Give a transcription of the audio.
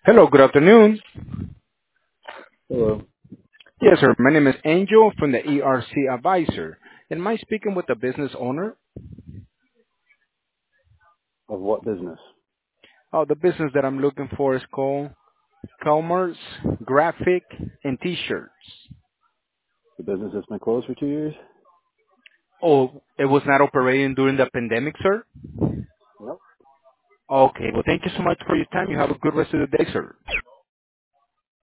Hello, good afternoon. Hello. Yes, sir. My name is Angel from the ERC Advisor. Am I speaking with the business owner? Of what business? Oh, the business that I'm looking for is called Commerce Graphic and T-shirts. The business that's been closed for 2 years? Oh, it was not operating during the pandemic, sir? Nope. Okay. Well, thank you so much for your time. You have a good rest of the day, sir.